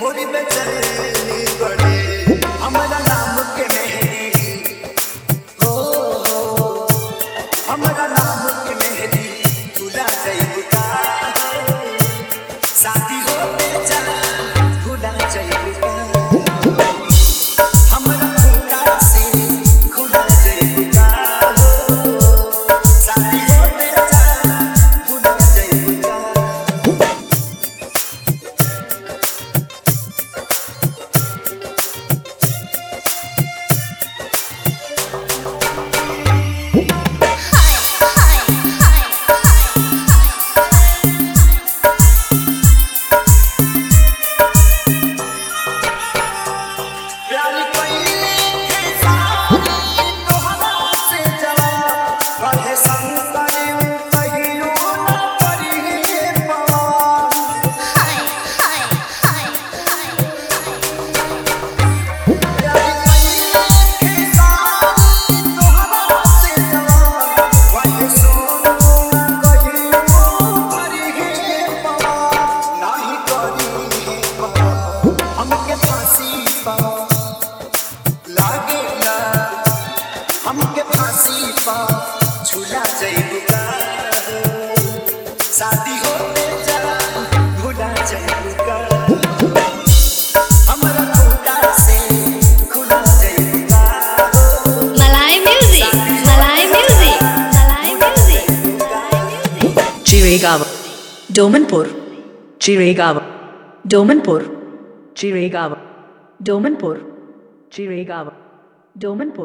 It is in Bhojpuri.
होली में चलनी पड़े हमारा नाम के मेहंदी हो हमारा नाम के मेहंदी भुला जाइबुका शादी होते जा भुला जाइबुका हमारा खुदा से खुला जाइबुका शादी होते जा भुला जाइबुका हमके फांसी पा झूला जाइबुका शादी होते जा भुला जाइबुका हमारा खुदा से खुला जाइबुका Malay music, Malay music, Malay music. Jiregaon, Domanpur, Jiregaon, Domanpur, Jiregaon, Domanpur, Jiregaon, Domanpur.